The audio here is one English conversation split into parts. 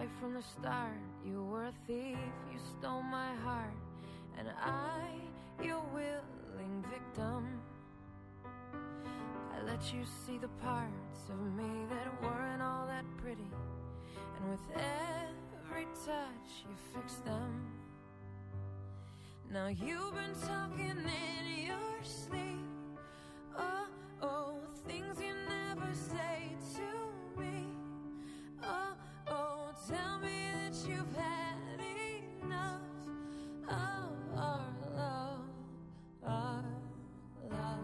right from the start. You were a thief, you stole my heart, and I, your willing victim. I let you see the parts of me that weren't all that pretty, and with every touch you fixed them. Now you've been talking in your sleep, oh, oh, things you never say to me, oh, oh, tell me that you've had enough of our love, our love.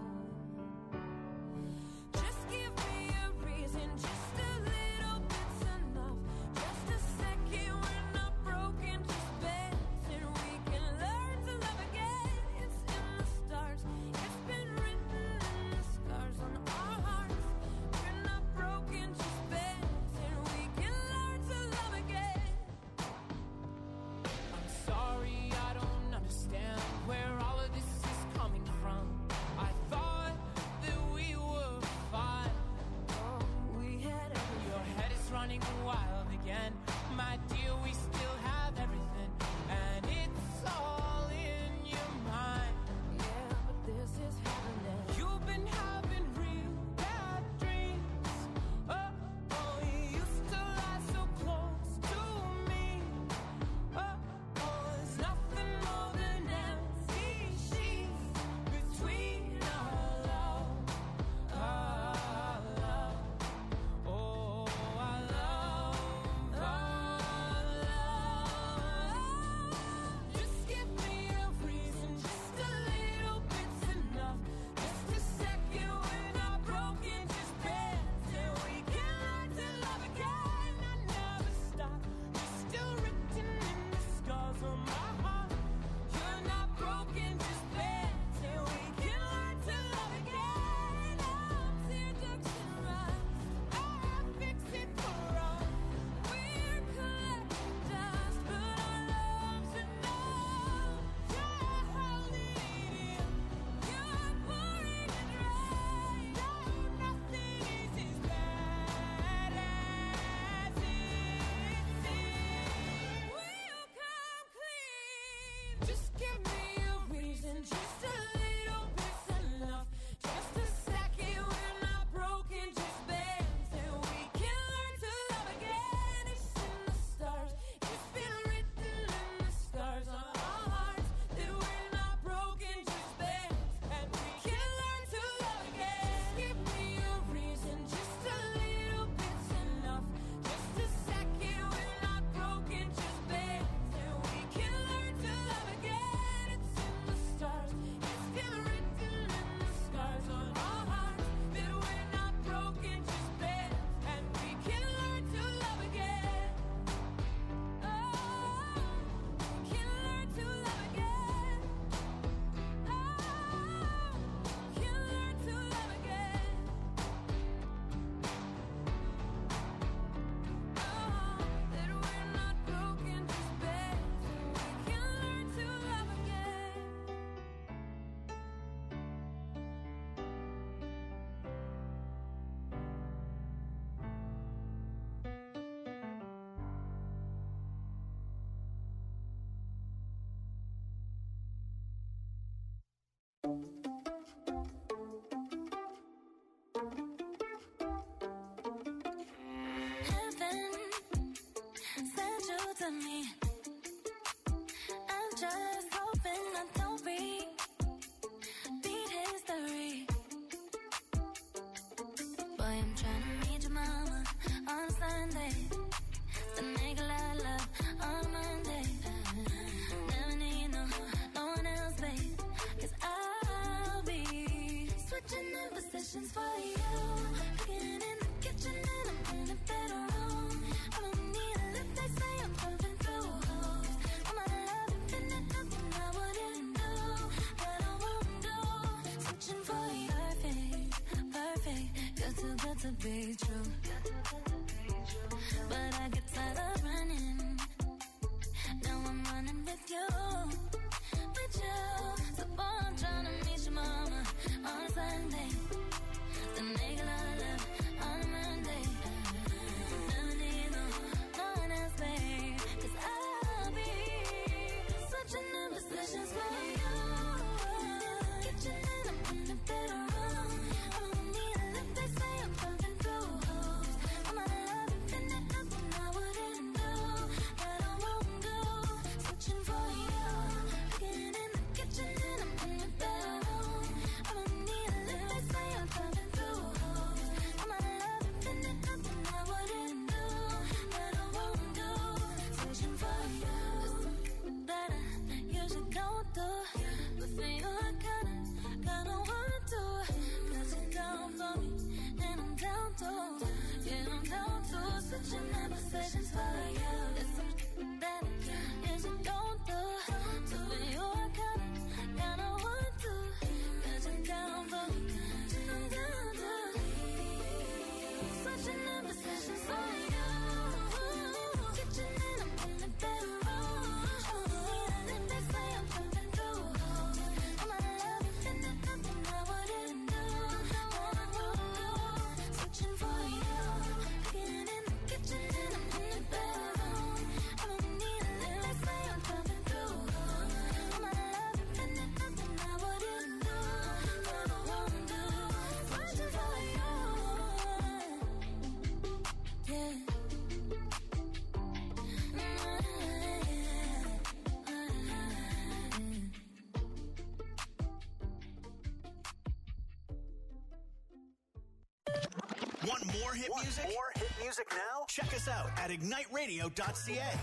Just give me a reason, just a little bit's enough, just a second, we're not broken, just bends, and we can learn to love again. It's in the stars, it's been written in the scars on our hearts. We're not broken, just bends, and we can learn to love again. I'm sorry, I don't understand where all of this is coming from. I thought that we were fine. Oh, we had everything. Your head is running wild again. My dear, we still have everything, and it's all in your mind. Yeah, but this is happening. You've been having real bad dreams. Oh, oh, you used to lie so close to me. Oh, oh, there's nothing more than empty sheets between our love, our love. Oh, our love, our love. Just give me a reason, just a little bit's enough. Just a second, we're not broken, just bends, and we can learn to love again. I never stop, you're still written in the scars on my heart. You're not broken, just bends, and we can learn to love again. I'm tear ducts and rocks, I'll fix it for us. We're collecting dust, but our love's enough. You're holding it in, you're pouring it right. No, nothing is as bad as it seems. We'll come clean. Just give me a reason, just a little bit's enough. Just a second, we're not broken, just bends, and we can learn to love again. It's in the stars, it's been written in the scars on our hearts that we're not broken, just bends, and we can learn to love again. Just give me a reason, just a little bit's enough. Just a second, we're not broken, just bends, and we can learn to love again. It's in the stars, it's been written in the scars on our hearts that we're not broken, just bends, and we can learn to love again. Oh, we can learn to love again. Oh, we can learn to love again. Oh, that we're not broken, just bends, and we can learn to love again. Heaven sent you to me. I'm just hoping I don't repeat history. Boy, I'm trying to meet your mama on Sunday, then make a lot of love on Monday. Never need no one else, babe, 'cause I'll be switching up positions for you. Cooking in the kitchen and I'm in the bedroom. I don't need a lift, they say I'm jumping through holes. I'm out of love, infinite, nothing I wouldn't do, but I won't do. Switching for you, perfect, perfect, good to be true. But I get tired of running, now I'm running with you, with you. So boy, I'm trying to meet your mama on Sunday, then make a lot of love on Monday. Never need no one else, babe. Want more hit music? More hit music now? Check us out at igniteradio.ca.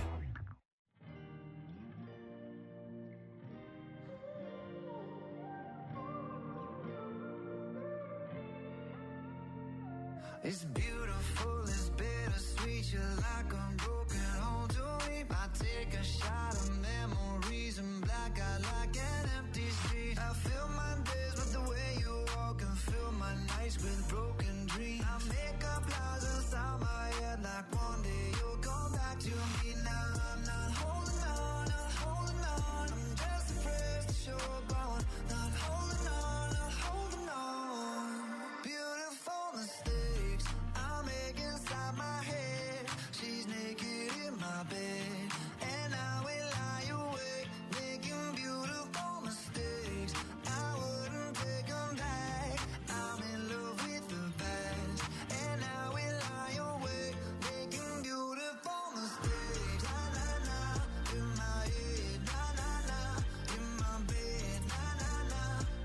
It's beautiful, it's bittersweet. You're like a broken home to me. I take a shot of memories and black out like an empty street. I fill my days with the way you walk and fill my nights with broken dreams. I make up lies inside my head like one day you'll come back to me. Now I'm not holding on, not holding on. I'm just afraid to show up on. Not holding on, not holding on. Beautiful mistakes I make inside my head. She's naked in my bed, and I will lie awake, making beautiful mistakes. I wouldn't take them back. I'm in love with the past, and I will lie awake, making beautiful mistakes. Na na na, in my head, na na na, in my bed, na na na,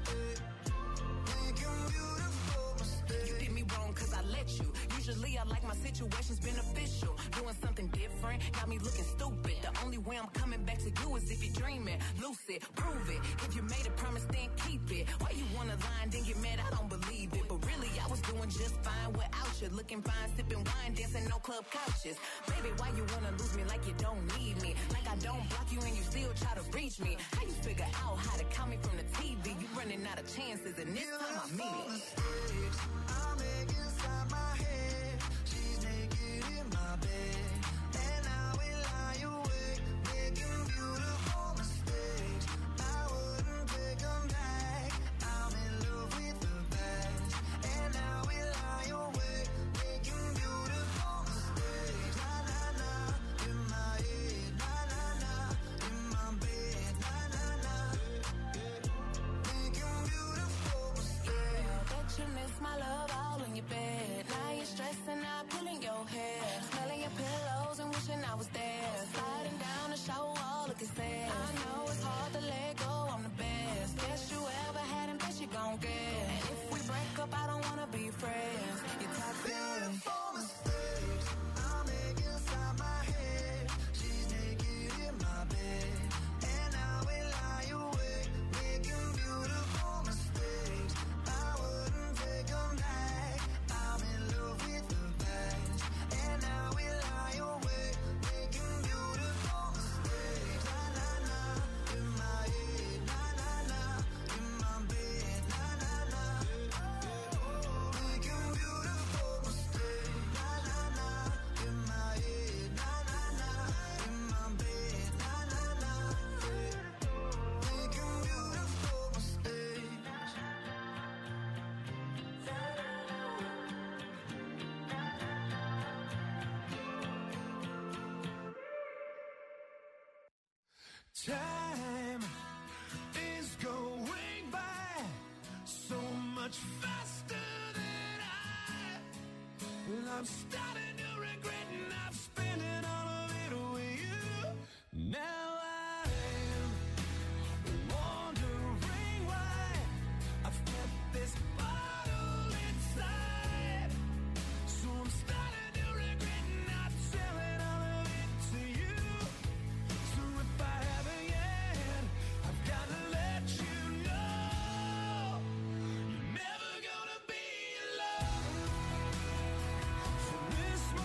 making beautiful mistakes. You did me wrong cause I let you. Usually I like my situations beneficial. Doing something different got me looking stupid. The only way I'm coming back to you is if you're dreaming. Lucid, prove it. If you made a promise, then keep it. Why you wanna lie and then get mad? I don't believe it. But really, I was doing just fine without you. Looking fine, sipping wine, dancing on club couches. Baby, why you wanna lose me like you don't need me? Like I don't block you and you still try to reach me. How you figure out how to count me from the TV? You running out of chances and this time I mean it. Mistakes I make inside my head. She's naked in my bed, and I will lie awake, making beautiful mistakes. I wouldn't take them back. I'm in love with the past, and I will lie awake, making beautiful mistakes. Na na na, in my head, na na na, in my bed, na na na, making beautiful mistakes. Bet you miss my love all in your bed. Now you're stressing out, pulling your hair, smelling your pillows and wishing I was there. Sliding down the shower wall, looking sad. I know it's hard to let go, I'm the best. Best you ever had and best you gon' get. And if we break up, I don't wanna be friends. You're toxic. Beautiful mistakes I make inside my head. She's naked in my bed, and I will lie awake, making beautiful mistakes. I wouldn't take them back. I'm in love with the past, and I will lie awake, making beautiful mistakes. Na na na, in my head, na na na, in my bed, na na na, making beautiful mistakes. Na na na, in my head, na na na, in my bed, na na na, making beautiful mistakes. Time is going by so much faster than I'm starting to regret, and I'm spending all of it with you. Now I'm wondering why I've kept this bottle inside. So I'm starting to regret not telling all of it to you. So if I haven't yet, I've got to let you know you're never gonna be alone. From this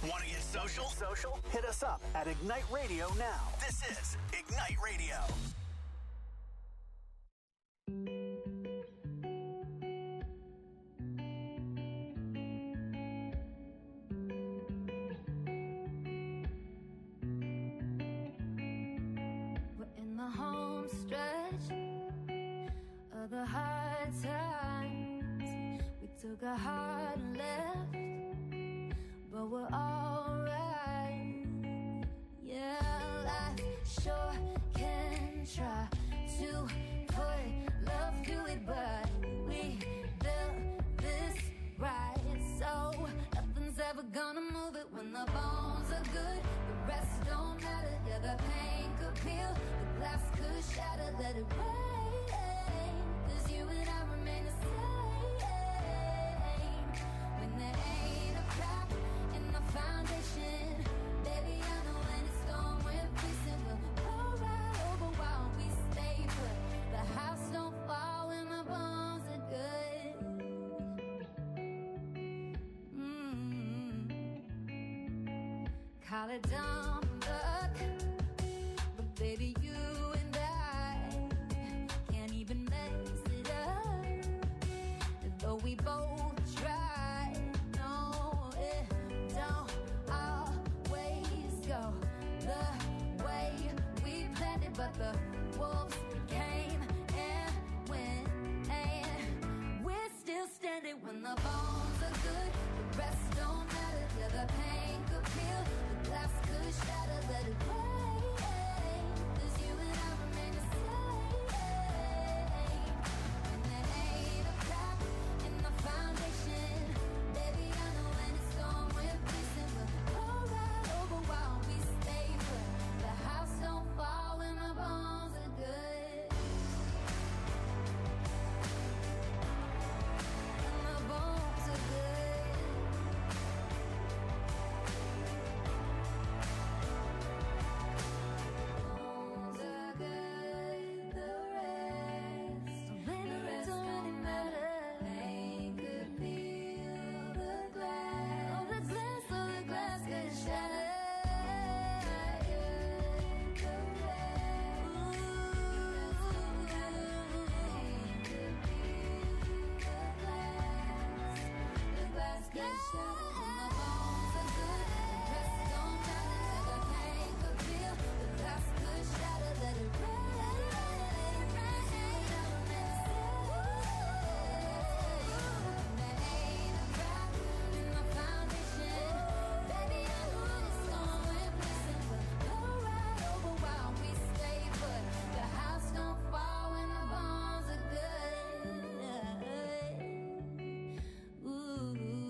Want to get social? Hit us up at Ignite Radio now. This is Ignite Radio. We're in the home stretch of the hard times. We took a hard left, but we're alright. Yeah, life sure can try to put love to it, but we built this right, so nothing's ever gonna move it. When the bones are good, the rest don't matter. Yeah, the pain could peel, the glass could shatter. Let it rain, 'cause you and I remain the same. When there ain't a crack in the foundation, baby, I know when it's gone, we're facing. We'll roll right over while we stay put. The house don't fall when the bones are good. Call it dumb luck, but baby, you and I can't even mess it up. Though we both try, no, it don't always go the way we planned it. But the wolves came and went, and we're still standing. When the bones are good, the rest don't matter. Yeah, the pain could peel, the glass could shatter. Let it rain, 'cause you and I remain the same. When there ain't a crack in the foundation, baby, I know when it's gone, we're facing. We'll roll right over while we stay put. The house don't fall when the bones are good. When the bones are good. Bones are good, the rest don't really matter. Pain could peel the glass, oh the glass could shatter. The glass could shatter. When the bones are good, the rest don't matter. The pain could peel, the glass could shatter. Let it rain. There ain't a crack in the foundation, baby, I know when it's gone, we're facing. We'll go right over while we stay put. The house don't fall when the bones are good. Ooh.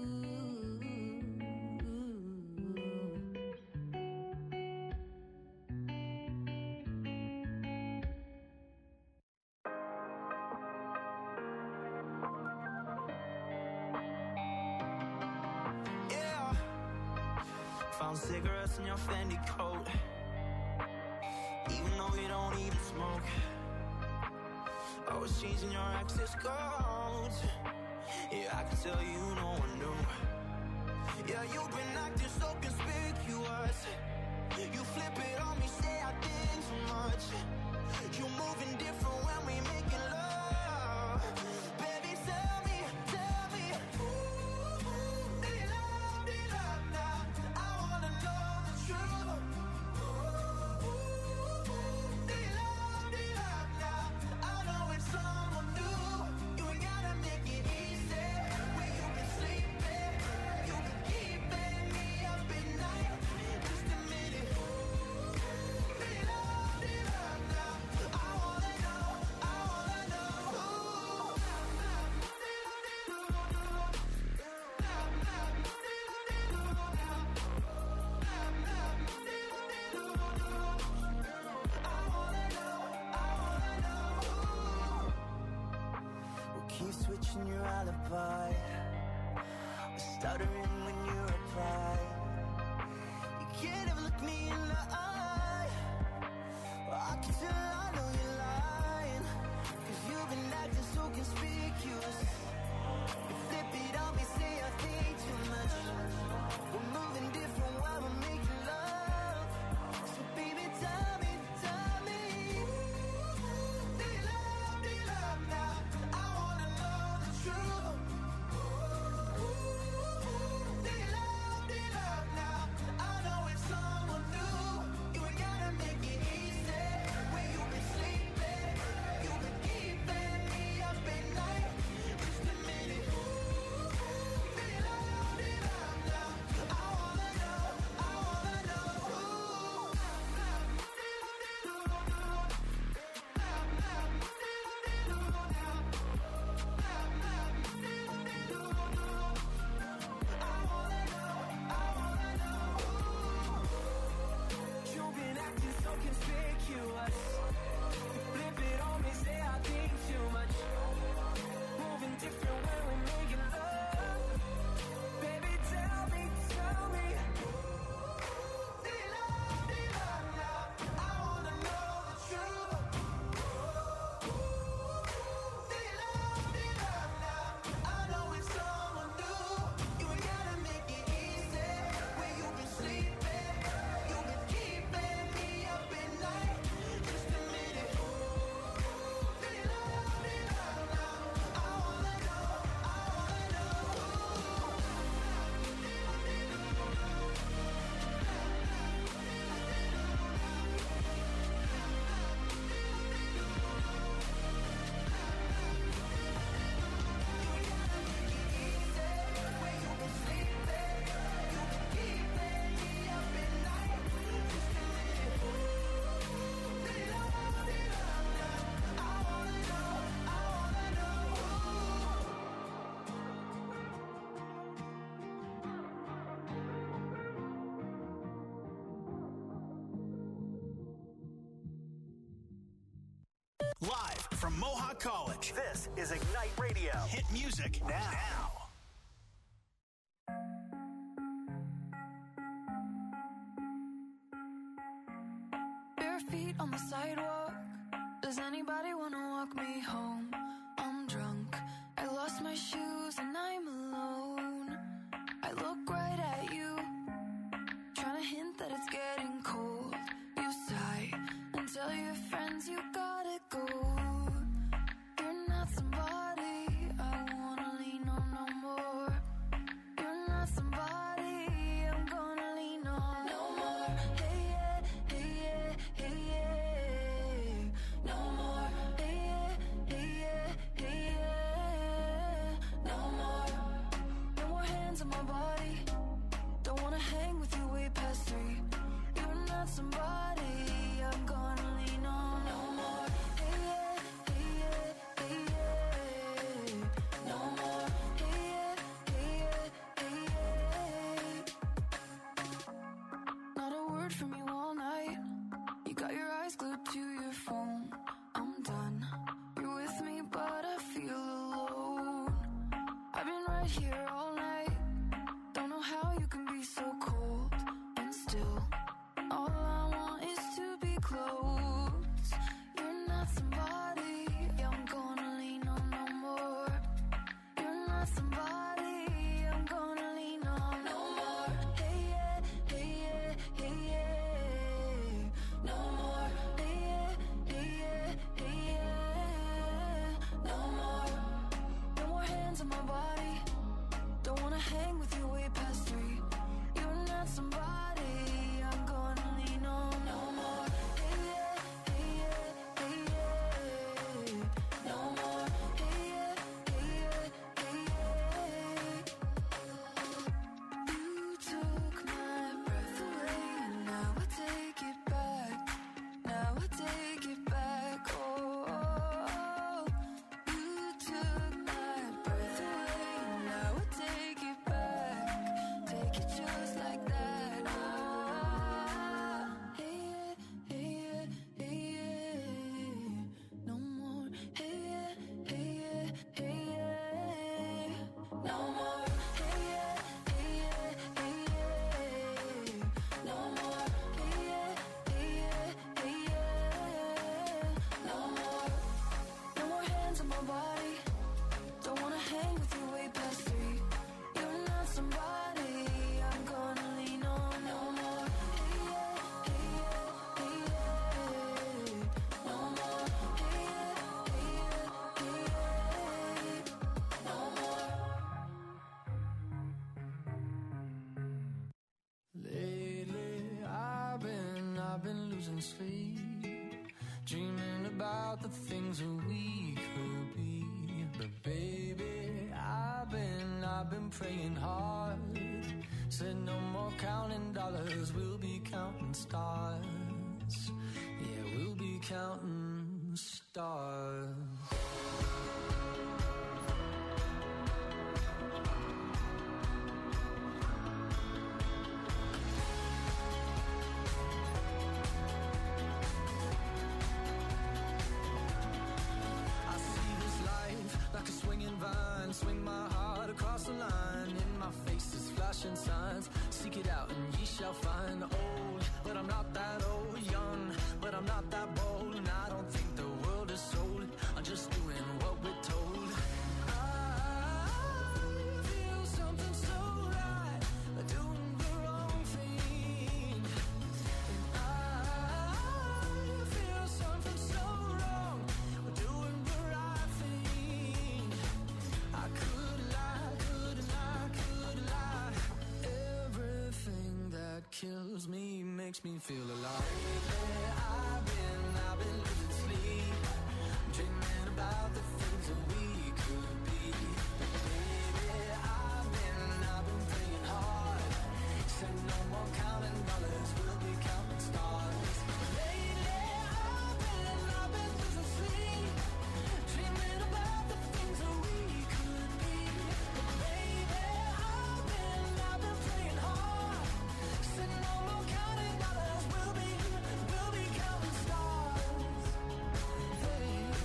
Yeah. Found cigarettes in your Fendi coat, even though you don't even smoke. Always changing your access codes. Yeah, I can tell you no one knew. Yeah, you've been acting so conspicuous. You flip it on me, say I did too much. You moving different when we making love. Baby, tell me, ooh, do you love now? I wanna know the truth. Ooh, do you love now? I know it's someone new. You ain't gotta make it easy. Where you been sleeping, you been keeping me up at night. Just a minute. Do you love now? I wanna know. We'll keep switching your alibi. We're stuttering when you reply. You can't ever look me in the eye. Well, I can tell I know you're lying, 'cause you've been acting so conspicuous. You flip it on me, say I think too much. We're moving different Live from Mohawk College. This is Ignite Radio. Hit music now. Bare feet on the sidewalk. Does anybody want to walk me home? I'm drunk. I lost my shoes and I'm alone. I look right at you, trying to hint that it's getting cold. You sigh and tell your friends you gotta go. You're not somebody I wanna lean on no more. You're not somebody I'm gonna lean on no more. Hey yeah, hey yeah, hey yeah. No more. Hey yeah, hey yeah, hey yeah. No more. No more hands on my body. Don't wanna hang with you way past 3. You're not somebody I'm gonna lean on no more. Hey yeah, hey yeah, hey yeah. No more. Hey yeah, hey yeah, hey yeah. Not a word from you all night. You got your eyes glued to your phone. I'm done. You're with me, but I feel alone. I've been right here all night. Don't know how you can be so cold and still. All I want is to be close. You're not somebody I'm gonna lean on no more. You're not somebody I'm gonna lean on no more. Hey yeah, hey yeah, hey yeah. No more. Hey yeah, hey yeah, hey yeah. No more. No more hands on my body. Don't wanna hang with you way past 3. You're not somebody I'm gonna lean on no more. Hey yeah, hey yeah, hey yeah. No more. Hey yeah, hey yeah, hey yeah. You took my breath away and now I take it back. Now I take it back. Oh, you took my breath away and now I take it back. Take it just like that. Hey yeah, hey yeah, hey yeah. No more. Hey yeah, hey yeah, hey yeah. No more. Hey yeah, hey yeah, hey yeah. No more. Hey yeah, hey yeah, hey yeah. No more. No more hands on my body. Don't wanna hang with you way past 3. You're not somebody I'm gonna lean on no more. Hey yeah, hey yeah, hey yeah. No more. Hey yeah, hey yeah, hey yeah. No more. Lately, I've been losing sleep, dreaming about the things that we could be. But baby, I've been praying hard. Said no more counting dollars, we'll be counting stars. Yeah, we'll be counting stars. I see this life like a swinging vine. Swing my heart across the line. In my face is flashing signs. Seek it out and ye shall find. Old, but I'm not that old. Young, but I'm not that bold. And I don't think the world is sold. I'm just doing what we're told. I feel something so right, doing the wrong thing. And I feel something so wrong, doing the right thing. I could lie, couldn't lie, could lie. Everything that kills me makes me feel alive. Lately, I've been losing sleep, dreaming about the things that we could be. Baby, I've been praying hard. Said no more counting dollars, we'll be counting stars. Lately, I've been losing sleep, dreaming about the things that we could be. Baby, I've been praying hard. Said no more counting dollars, we'll be counting stars. Hey.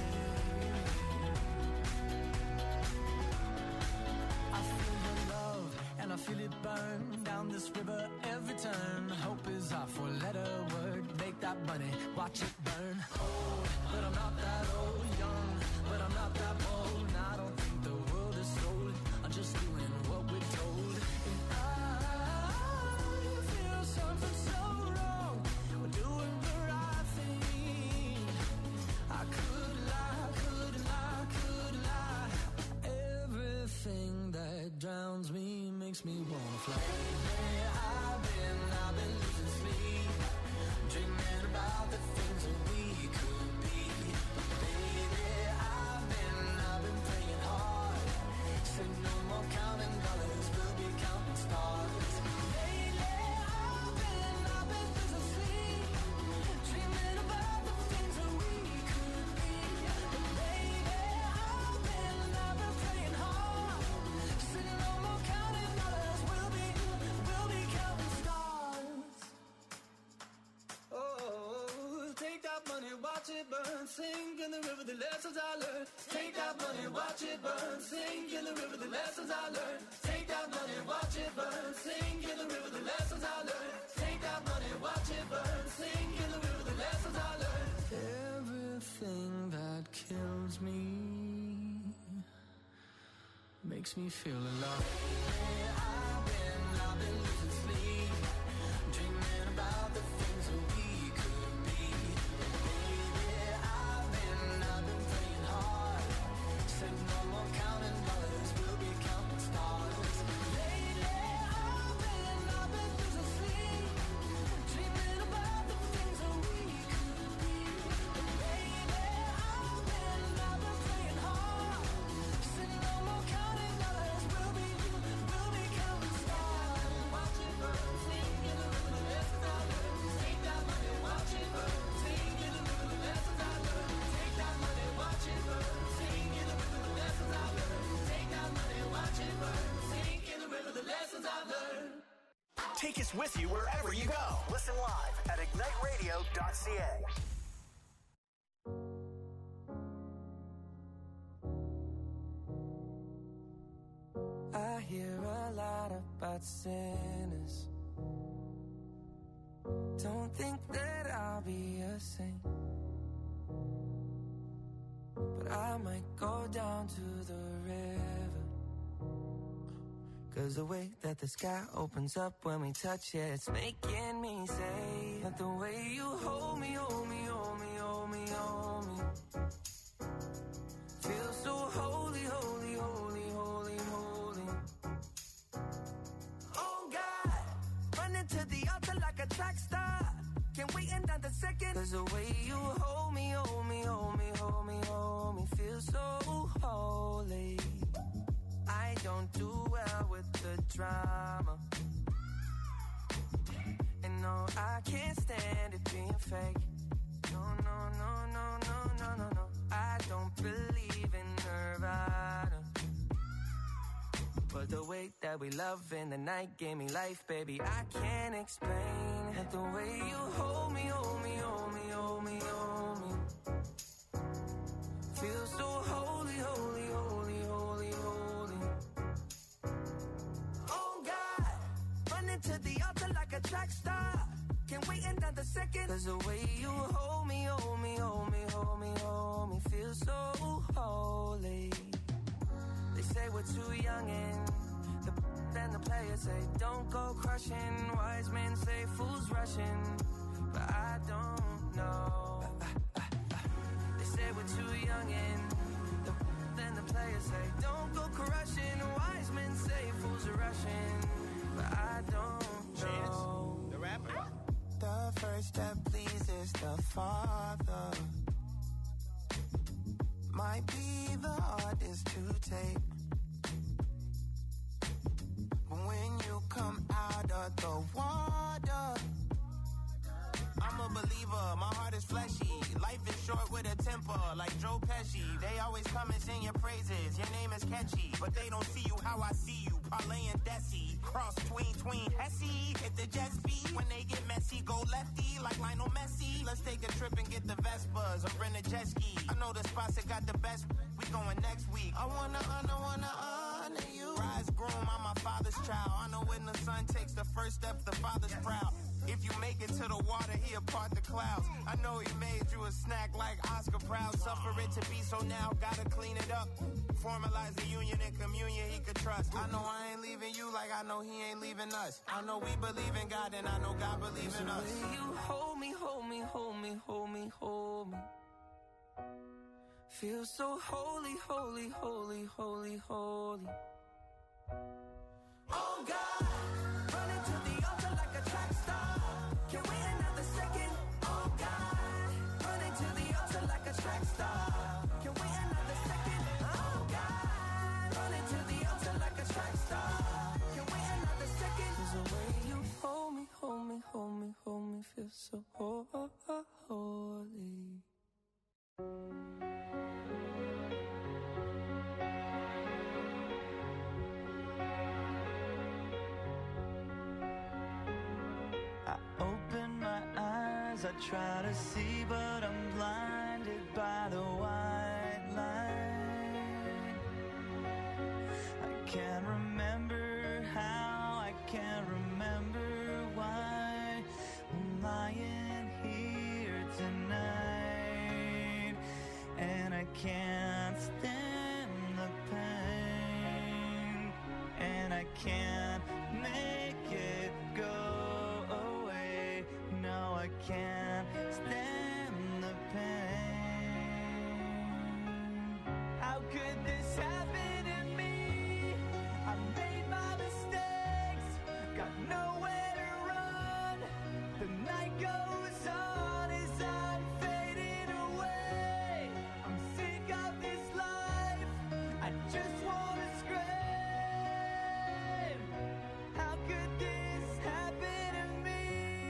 burn. Down this river every turn. Hope is our four-letter word. Make that money, watch it burn. Old, but I'm not that old. Young, but I'm not that bold. And I don't think the world is sold. I'm just doing what we're told. And I feel something so wrong. We're doing the right thing. I could lie, could lie, could lie. Everything that drowns me makes me wanna fly. Lately I've been losing sleep, dreaming about the things that we could be. Baby, I've been praying hard. Said no more counting dollars, we'll be counting stars. Lately I've been losing sleep, dreaming about the things that we could be. But baby, I've been praying hard. Said no more counting dollars, we'll be counting stars. Oh, take that money, watch it burn, sink in the river, the lessons I learned. Take that money, watch it burn, sink in the river, the lessons I learned. Take that money, watch it burn, sink in the river, the lessons I learned. Take that money, watch it burn, sink in the river, the lessons I learned. Everything that kills me makes me feel alive. I've been losing sleep, dreaming about the things that we could be. Baby, I've been praying hard. Said no more counting dollars, we'll be counting stars. Lately, I've been losing sleep, dreaming about the things that we could be. Baby, I've been praying hard. Said no more counting dollars, we'll be counting stars. Watch it burn, sing in the river, the lessons I learned. Take that money, watch it burn, sing in the river, the lessons I learned. Take that money, watch it burn, sing in the river, the lessons I learned. Take that money, watch it burn, sing in the river, the lessons I learned. Take us with you wherever you go. Listen live at igniteradio.ca. I hear a lot about sinners. Don't think that I'll be a saint, but I might go down to the river. 'Cause the way that the sky opens up when we touch it, it's making me say that the way you hold me, hold me, hold me, hold me, hold me, feels so holy, holy, holy, holy, holy. Oh God, running to the altar like a track star. Can't wait another second. 'Cause the way you hold me, hold me, hold me, hold me, hold me, feels so holy. I don't do well with the drama, and no, I can't stand it being fake. No, no, no, no, no, no, no, no. I don't believe in Nirvana, but the way that we love in the night gave me life, baby. I can't explain that the way you hold me, hold me, hold me, hold me, hold me, feels so holy, holy, holy, holy, holy. Oh God, running to the altar like a track star. Can't wait another second. 'Cause the way you hold me, hold me, hold me, hold me, hold me, feels so holy. They say we're too young and then the players say don't go crushing. Wise men say fools rushing, but I don't know. They say we're too young and then the players say don't go crushing. Wise men say fools are rushing, but I don't know. The rapper. The first step pleases the Father. Might be the hardest to take, but when you come out of the water, I'm a believer, my heart is fleshy. Life is short with a temper, like Joe Pesci. They always come and sing your praises, your name is catchy, but they don't see you how I see you. Parlay and Desi, cross tween Hesse. Hit the jet speed, when they get messy, go lefty like Lionel Messi. Let's take a trip and get the Vespas or rent a jet ski. I know the spots that got the best, we going next week. I wanna honor you. Rise, grow room, I'm my father's child. I know when the son takes the first step, the father's proud. If you make it to the water, he'll part the clouds. I know he made you a snack like Oscar Proud. Suffer it to be, so now gotta clean it up. Formalize the union and communion he could trust. I know I ain't leaving you like I know he ain't leaving us. I know we believe in God and I know God believes in us. You hold me, hold me, hold me, hold me, hold me. Feel so holy, holy, holy, holy, holy. Oh God, running to the altar like a track star. Can wait another second. Oh God, running to the altar like a track star. Can wait another second. Oh God, running to the altar like a track star. Can wait another second. 'Cause the way you hold me, hold me, hold me, hold me, feel so holy. I try to see, but I'm blinded by the white light. I can't remember how, I can't remember why I'm lying here tonight. And I can't stand the pain, and I can't make it go away. No, I can't stand the pain. How could this happen to me? I made my mistakes, got nowhere to run. The night goes on as I'm fading away. I'm sick of this life, I just wanna scream. How could this happen to me?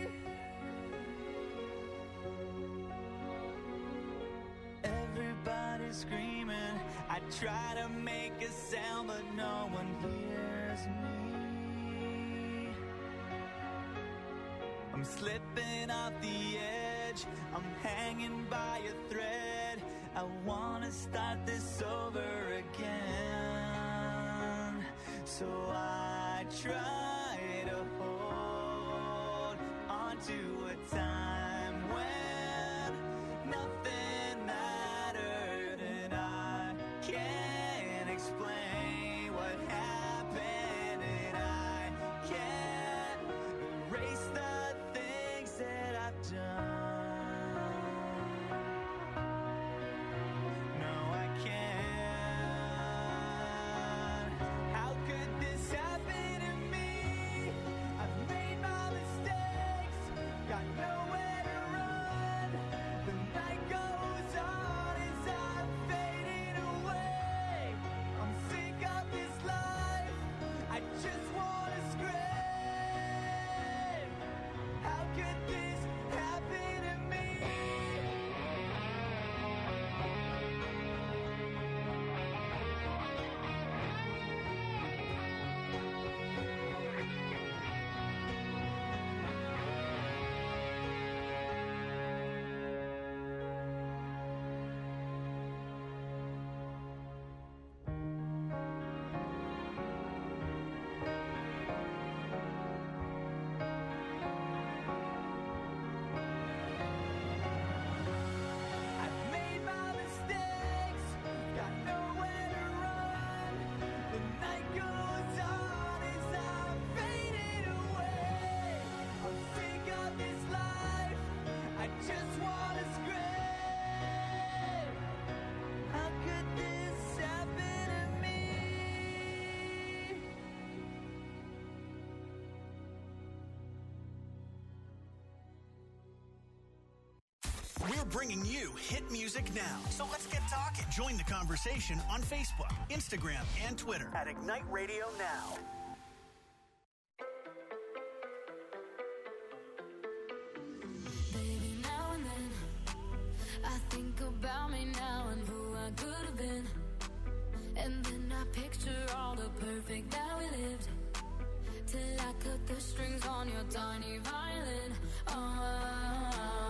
Everybody's screaming, I try to make a sound, but no one hears me. I'm slipping off the edge, I'm hanging by a thread. I wanna start this over again. So I try to hold on to a time when nothing mattered, and I can't explain what happened, and I can't erase the things that I've done. No, I can't. How could this happen to me? I've made my mistakes, got nowhere to run. The night goes on as I'm fading away. I'm sick of this life, I just wanna scream. How could this happen to me? I've made my mistakes, got nowhere to run. The night goes on as I'm fading away. I'm sick of this life, I just wanna scream. How could this happen to me? We're bringing you hit music now. So let's get talking. Join the conversation on Facebook, Instagram, and Twitter at Ignite Radio Now. Baby, now and then I think about me now and who I could have been. And then I picture all the perfect that we lived, till I cut the strings on your tiny violin.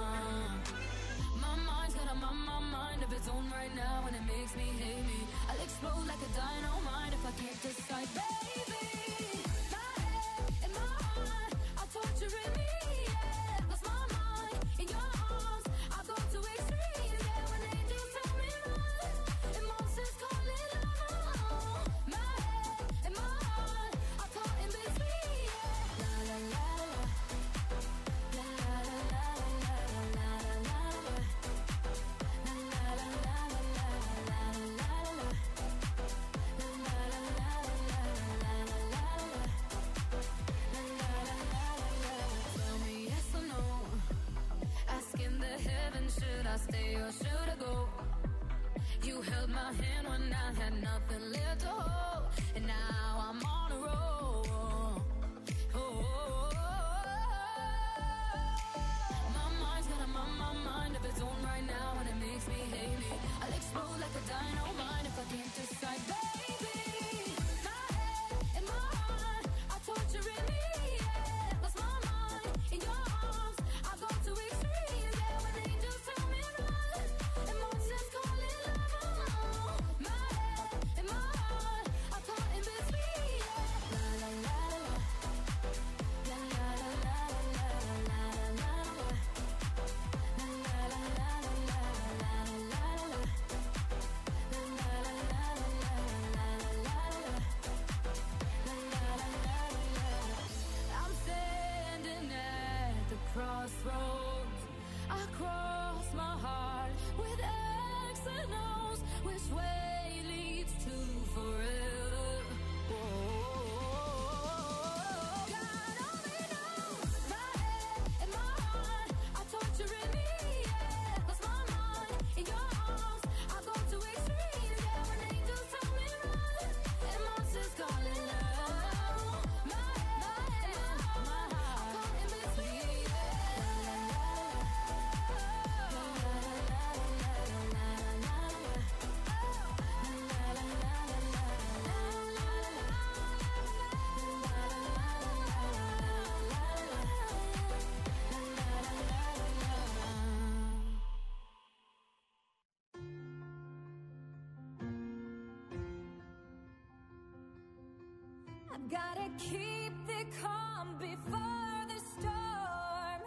My mind's got a mind of its own right now, and it makes me hate me. I'll explode like a dynamite if I can't decide, baby. My head and my heart are torturing me, yeah. Lost my mind in your arms, I go to extremes, yeah. When angels tell me run, and monsters call it love. My head and my heart are caught in between, yeah. La la la la, la la la la la la la la. Should I stay or should I go? You held my hand when I had nothing left to hold, and now I'm on a roll. My mind's got my mind of its own right now, and it makes me hate me. I'll explode like a dynamite if I can't decide, baby. My head and my heart are torturing me, yeah. Lost my mind in your arms, I go to extremes, yeah. When angels tell me run, and monsters call it love. My head and my heart are caught in between, yeah. La la la la, la la la la la la la la. I'm standing at the crossroads. I cross my heart with X and O's. Which way leads to forever? God only knows. My head and my heart are torturing me, yeah. Lost my mind in your arms, I go to extremes, yeah. When angels tell me run, and monsters call it love. My head and my heart are caught in between, I've gotta keep the calm before the storm.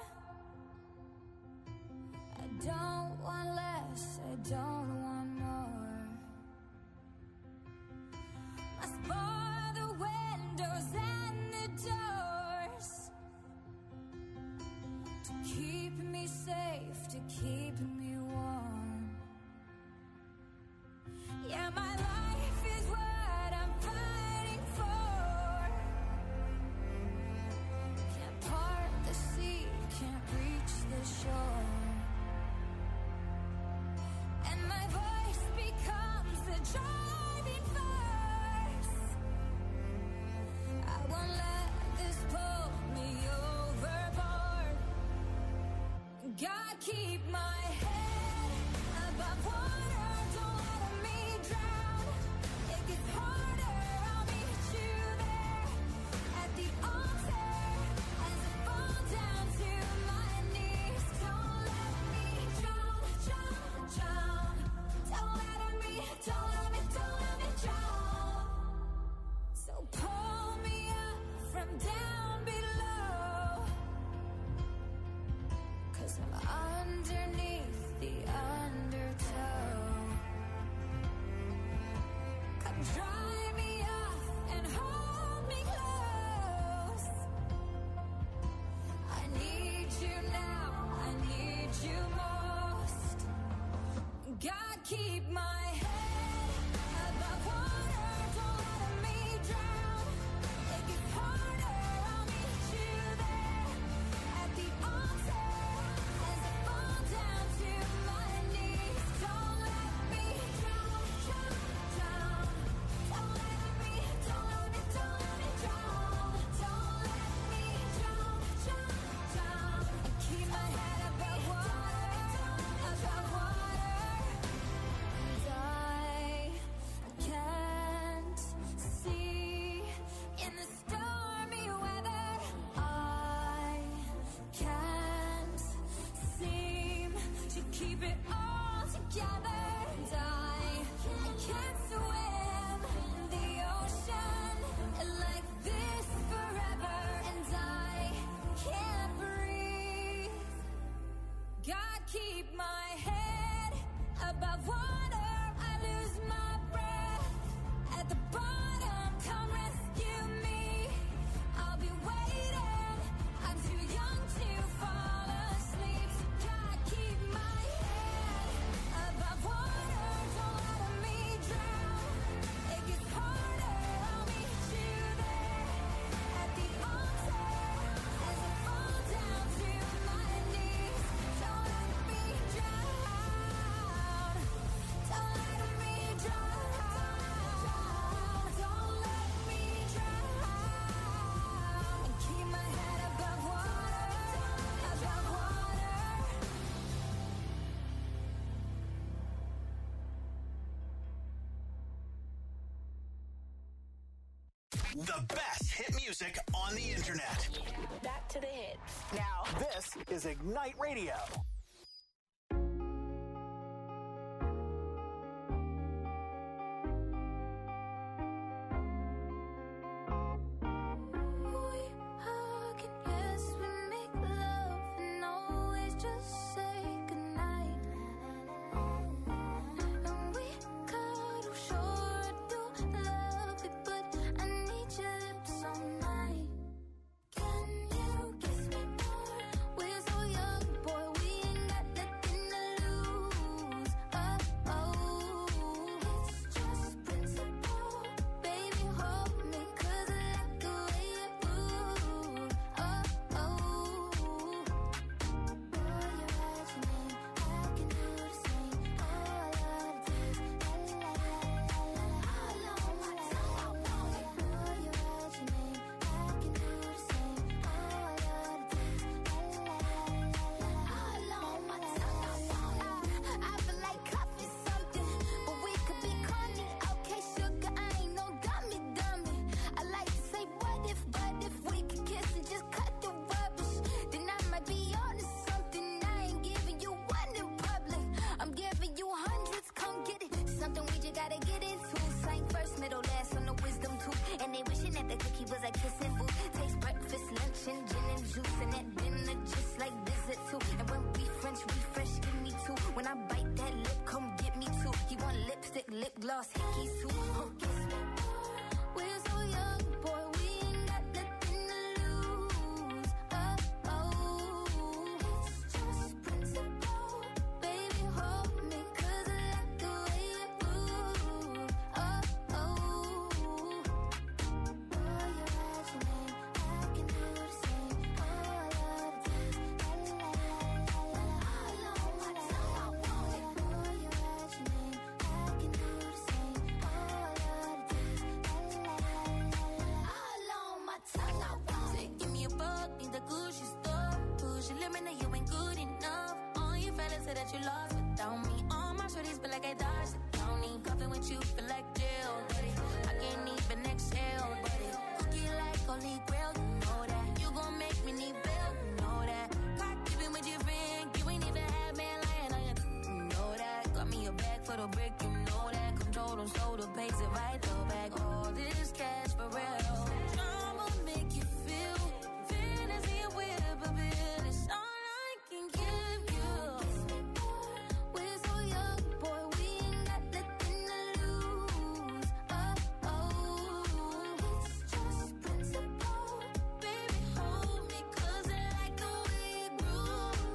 I don't want less, I don't want more. Must bar the windows and the doors to keep me safe, to keep me warm. Yeah, my life is what I'm fighting for. Can't part the sea, can't reach the shore. And my voice becomes the driving force. I won't let this pull me overboard. God, keep my head above water, don't let me drown. It gets harder, I'll meet you there at the altar as I fall down to my knees. Don't let me drown, drown, drown. Don't let me drown. So pull me up from down below, 'cause I'm underneath the undertow. Come dry me off and hold me close. I need you now, I need you most. God, keep my head above water, don't let me drown. It gets harder, I'll meet you there at the altar as I fall down to my knees. Don't let me drown, drown, drown. Don't let me drown. Don't let me drown, drown, drown. Keep my head above water, above water. The best hit music on the internet. Back to the hits. Now, this is Ignite Radio. Lip gloss, hickeys too. We're so young, boy, we ain't got nothing to lose. It's just principle. Baby, hold me, 'cause I like the way you move. Boy, you write your name, I can do the same. Oh, I love the taste. La la la la la la. All on my tongue, I want it. Boy, you write your name, I can do the same. Oh, I love the taste. La la la la la. All on my tongue, I want it. Give me a buck, need the Gucci store. Push your limit, now you ain't good enough. All your fellas say that you lost without me. All my shorties feel like I dodged the county. Cuffing with you feel like jail, buddy. I can't even exhale, buddy. Cookie like holy grail, you know that. You gon' make me need bail, you know that. Caught keeping with your friend, you ain't even had man lying on you, you know that. Got me a bag for the brick, you know that. Control them, so the pays it right, throw back all this cash for real. I'ma make you feel fantasy and whip a bill. It's all I can give you. We're so young, boy, we ain't got nothing to lose. It's just principle. Baby, hold me, 'cause I like the way you groove.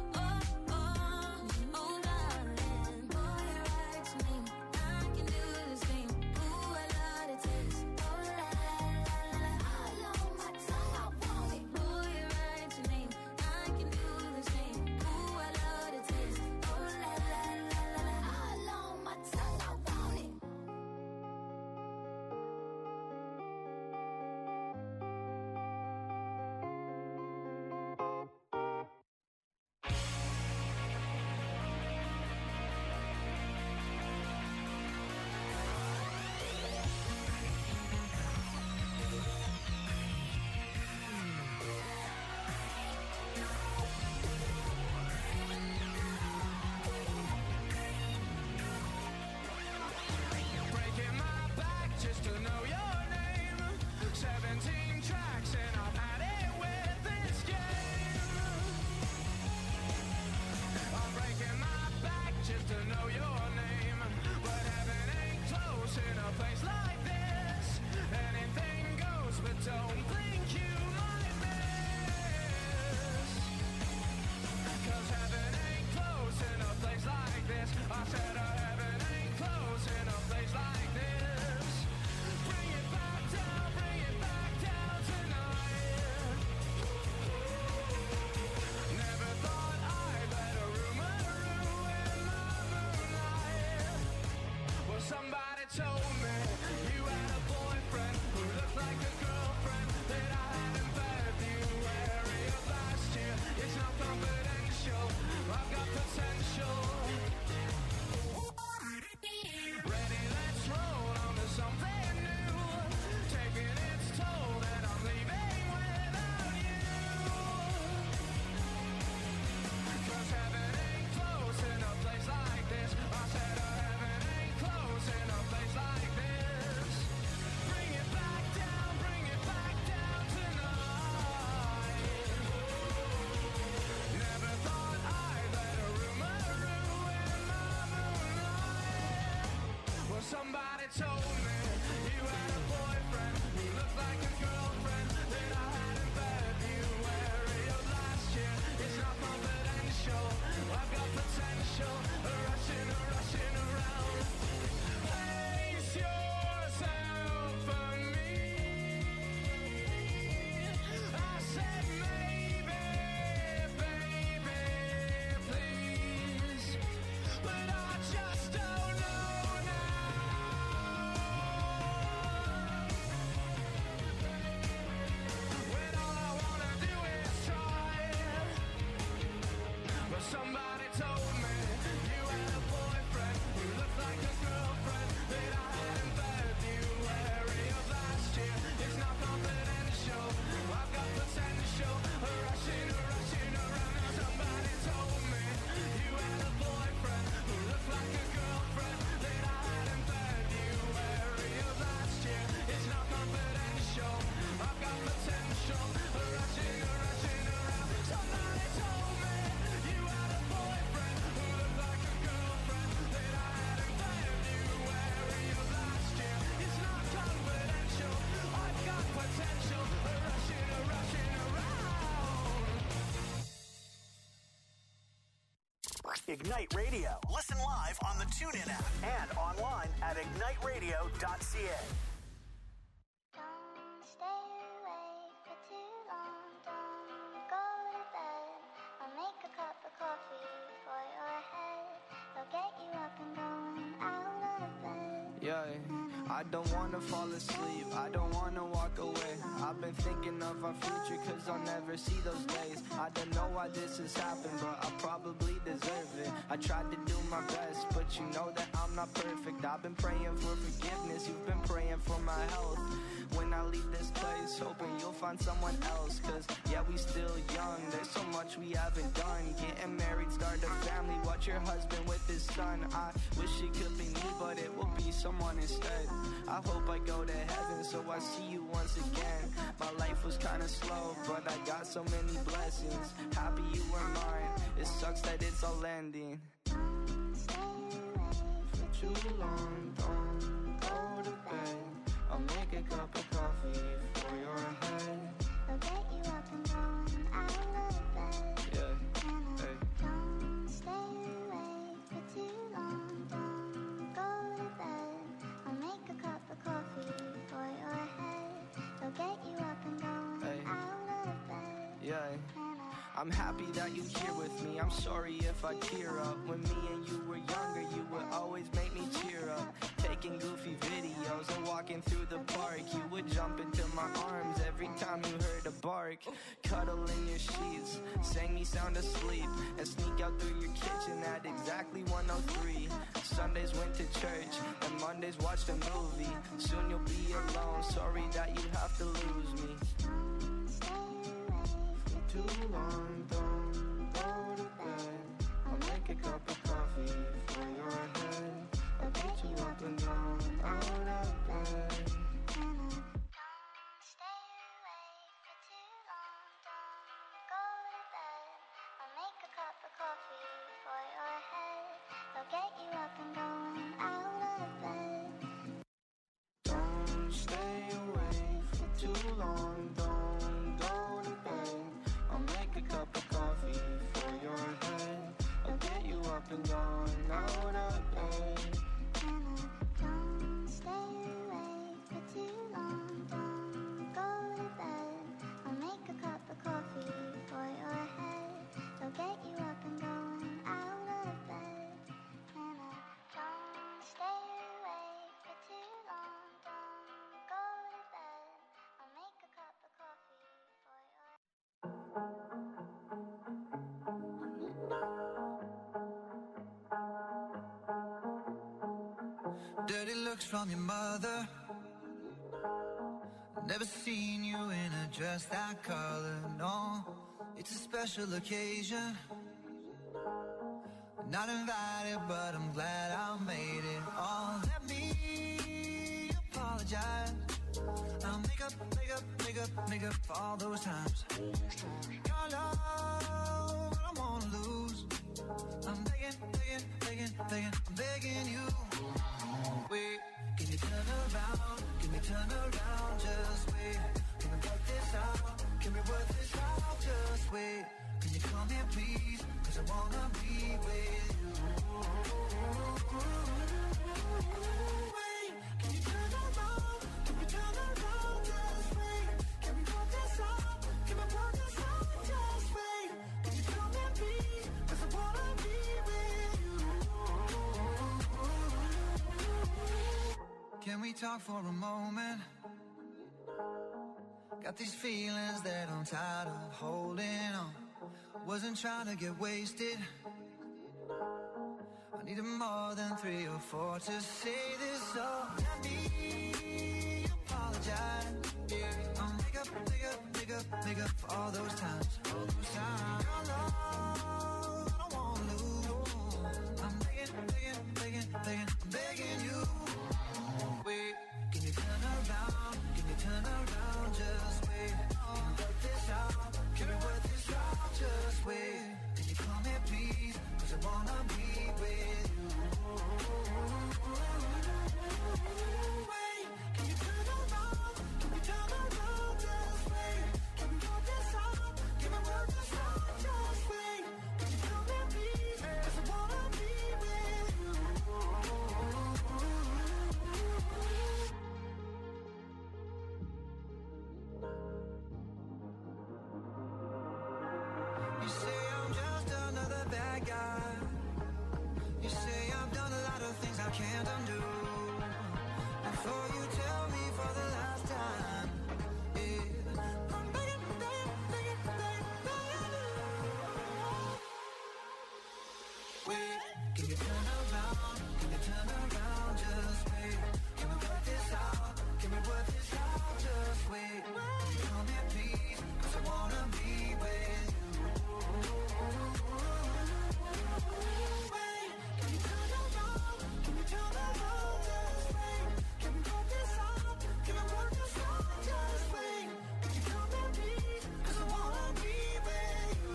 Darling. Boy, you write your name, I can do the same. Ooh, I love the taste. Oh, la la la la la. All on my tongue, I want it. Boy, you write your name, I can do the same. Ooh, I love the taste. Oh, la la la la la. All on my tongue, I want it. Breaking my back just to know your name. 17 tracks and I've had it with this game. I'm breaking my back just to know your name. But heaven ain't close in a place like this. Anything goes, but don't think you might miss. 'Cause heaven ain't close in a place like this. I said heaven ain't close in a place like this. Bring Somebody told me you had a boyfriend who looked like a girlfriend that I had in February of last year. It's not confidential, I've got potential, rushing around. Place yourself for me. I said maybe, baby, please, but I just don't know now. When all I wanna do is try. But somebody told me you had a boyfriend who looked like a girlfriend that I had in February of last year. It's not confidential, I've got potential, rushing around. Somebody told me you had a boyfriend who looked like a girlfriend that I had in February of last year. It's not confidential, I've got potential, rushing around. Somebody told me you had a boyfriend who looked like a girlfriend that I had in February of last year. It's not confidential, I've got potential, rushing around. Ignite Radio. Listen live on the TuneIn app and online at igniteradio.ca. Don't stay awake for too long. Don't go to bed. I'll make a cup of coffee for your head. I'll get you up and going out of bed. Yeah, I don't wanna fall asleep, I don't wanna walk away. I've been thinking of our future cause I'll never see those days. I don't know why this has happened, but I probably deserve it. I tried to do my best, but you know that I'm not perfect. I've been praying for forgiveness, you've been praying for my health. When I leave this place, hoping you'll find someone else. Cause yeah, we still young, there's so much we haven't done. Getting married, start a family, watch your husband with his son. I wish it could be me, but it will be someone instead. I hope I go to heaven so I see you once again. My life was kinda slow, but I got so many blessings. Happy you were mine, it sucks that it's all ending. For too long, don't go to bed. I'll make a cup of coffee for your head. I'll get you up and going out of bed. Yeah, hey. Don't stay awake for too long. Don't go to bed. I'll make a cup of coffee for your head. I'll get you up and going Hey. out of bed. Yeah, I'm happy that you're here with me. I'm sorry if I tear up. When me and you were younger, you would always make me cheer up. Taking goofy videos and walking through the park. You would jump into my arms every time you heard a bark. Cuddle in your sheets, sang me sound asleep, and sneak out through your kitchen at exactly 1:03. Sundays went to church, and Mondays watched a movie. Soon you'll be alone, sorry that you have to lose me. Too long, don't go to bed. I'll make a cup of coffee for your head. I'll get you up and down, out of bed. Don't stay awake for too long. Don't go to bed. I'll make a cup of coffee for your head. I'll get you up and going out of bed. Don't stay awake for too long, don't go to bed. I'll make a cup of coffee for your head. I'll get you up and down, out of bed. Don't stay awake for too long. Don't go to bed. I'll make a cup of coffee for your head. I'll get you up and going out of bed. Don't stay awake for too long. Don't go to bed. I'll make a cup of coffee for your Dirty looks from your mother. Never seen you in a dress that color, no. It's a special occasion. Not invited, but I'm glad I made it. Oh, let me apologize. I'll make up for all those times. Your love, I don't wanna lose. I'm begging, I'm begging you. Wait, can you turn around? Can we turn around? Just wait. Can we work this out? Can we work this out? Just wait. Can you come here, please? 'Cause I wanna be with you. Wait, can you turn around? Can we turn around? Just wait. Can we work this out? Can we work this out? Just wait. Can you come here, please? 'Cause I wanna be with you. Can we talk for a moment? Got these feelings that I'm tired of holding on. Wasn't trying to get wasted. I needed more than 3 or 4 to say this, so let me apologize. Yeah, I'll make up for all those times. Your love, I don't wanna lose. I'm begging you. Wait, can you turn around? Can you turn around? Just wait. Can we work this out? Can we work this out? Just wait. Can you come here, please? 'Cause I wanna be with you. Wait, can you turn around? Can we turn around? Just wait. Can we work this out? Can we work this out? Just wait. Can you come here, please? 'Cause I wanna be with you. You say I'm just another bad guy. You say I've done a lot of things I can't undo. Before you tell me for the last time, yeah, I'm begging you. Wait, can you turn around? Can you turn around? Just wait. Can we work this out? Can we work this out? Just wait. Can you come here, please? 'Cause I wanna be with you. Wait, can you turn around? Can you turn around? Just wait. Can we work this out? Can we work this out? Just wait. Can you come here, please? 'Cause I wanna be with you.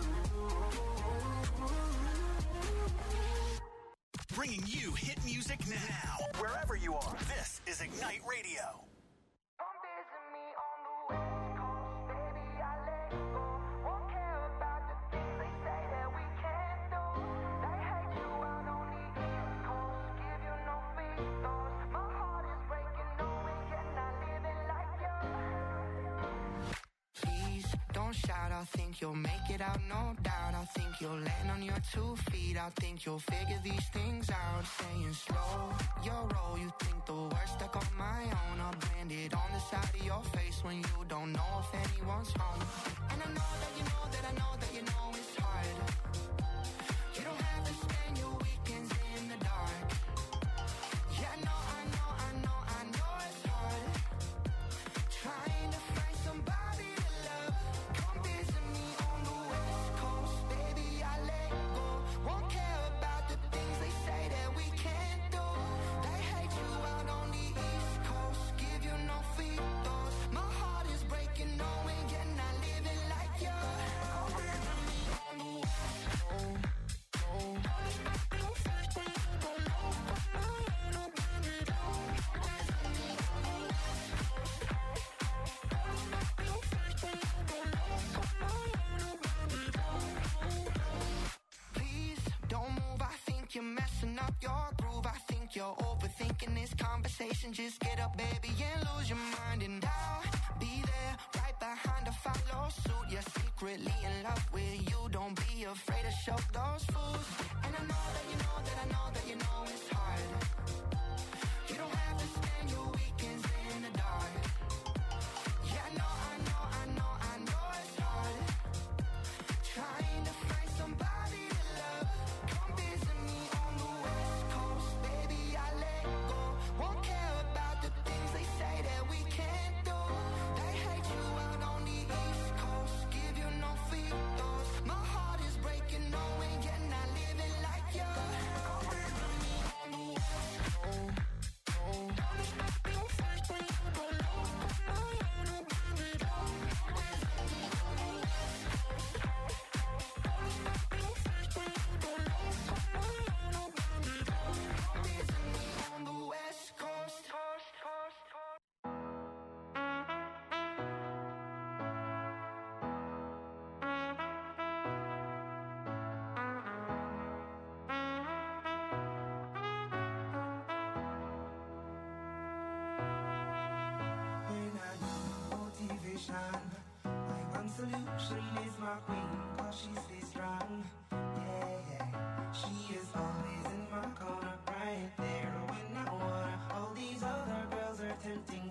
Bringing you hit music now, wherever you are. This is Ignite Radio. Come visit me on the West Coast, baby, I let go. Won't care about the things they say that we can't do. They hate you out on the East Coast, give you no free throws. My heart is breaking, knowing you're not living like you. Please don't shout, I think you'll make it out, no doubt. I think you'll land on your 2 feet. I think you'll figure these things out. Saying slow your roll, you think the words stuck on my own. I'll brand it on the side of your face when you don't know if anyone's home. And I know that you know that I know that you know it's hard. You don't have to spend your weekends in the dark. Yeah, I know it's hard. Trying to find somebody to love. Come visit me on the West Coast, baby, I let go. Won't care about the things they say that we can't do. They hate you out on the East Coast, give you no free throws. My heart is breaking, knowing you're not living like you. Come visit me on the West Coast. Please don't move, I think you're messing up your groove. I think you're overthinking this conversation. Just get up, baby, and lose your mind. And I'll be there right behind to follow suit. You're secretly in love with you. Don't be afraid to show those fools. And I know that you know that I know that you know it's hard. You don't have to spend your weekends in the dark. Yeah, I know it's hard. Trying to find somebody to love. Come visit me on the West Coast, baby, I let go. Won't care about the things they say that we can't is my queen, cause she stays strong. Yeah, yeah. She is always in my corner, right there when I wanna. All these other girls are tempting